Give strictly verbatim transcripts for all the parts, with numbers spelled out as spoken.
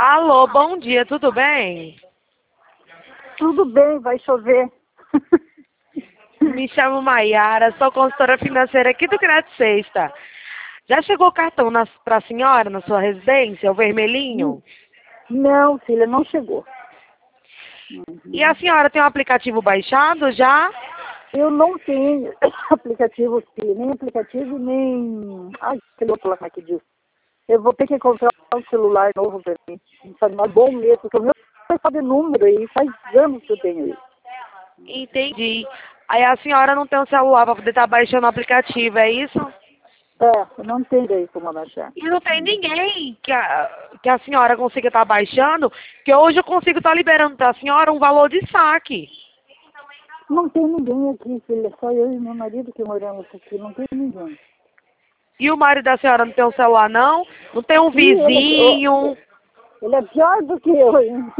Alô, bom dia, tudo bem? Tudo bem, vai chover. Me chamo Maiara, sou consultora financeira aqui do Crédito Sexta. Já chegou o cartão para a senhora na sua residência, o vermelhinho? Não, filha, não chegou. E a senhora tem o aplicativo baixado já? Eu não tenho aplicativo, filha, nem aplicativo, nem... Ai, que louco lá, como é que diz? Eu vou ter que comprar um celular novo pra mim. Um celular bom mesmo, porque o meu é só de número aí, faz anos que eu tenho isso. Entendi. Aí a senhora não tem um celular para poder estar baixando o aplicativo, é isso? É, eu não tenho aí como baixar. E não tem ninguém que a, que a senhora consiga estar baixando, que hoje eu consigo estar liberando para a senhora um valor de saque. Não tem ninguém aqui, filha, só eu e meu marido que moramos aqui, não tem ninguém. E o marido da senhora não tem um celular, não? Não tem um E ele, vizinho? ele é pior do que eu, hein?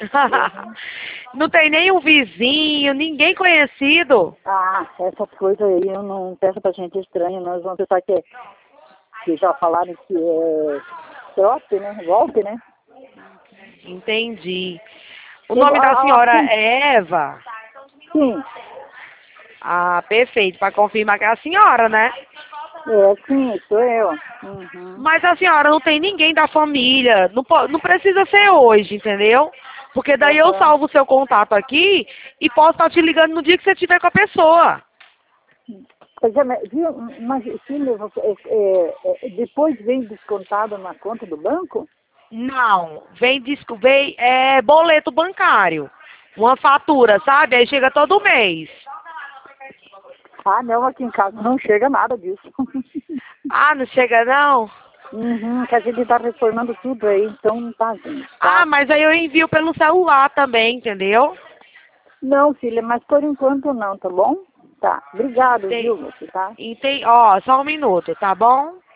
Não tem nenhum vizinho, ninguém conhecido? Ah, essas coisas aí eu não peço pra gente estranha, nós vamos pensar que, é, que já falaram que é trote, né? Golpe, né? Entendi. O Eu, nome da a, a, senhora sim, é Eva? sim, Ah, perfeito, para confirmar que é a senhora, né? é, sim, sou eu. Uhum. Mas a senhora não tem ninguém da família, não, po- não precisa ser hoje, entendeu? Porque daí eu Uhum. salvo o seu contato aqui e posso estar te ligando no dia que você estiver com a pessoa. Quer dizer, mas, viu, mas filha, você, é, é, é, depois vem descontado na conta do banco? Não, vem, disco, vem é, boleto bancário, uma fatura, sabe? Aí chega todo mês. Ah, não, aqui em casa não chega nada disso. Ah, não chega não? Uhum, que a gente tá reformando tudo aí, então não tá vindo, Ah, tá? mas aí eu envio pelo celular também, entendeu? Não, filha, mas por enquanto não, tá bom? Tá. Obrigado, Tem, viu, você, tá? e tem, ó, só um minuto, tá bom?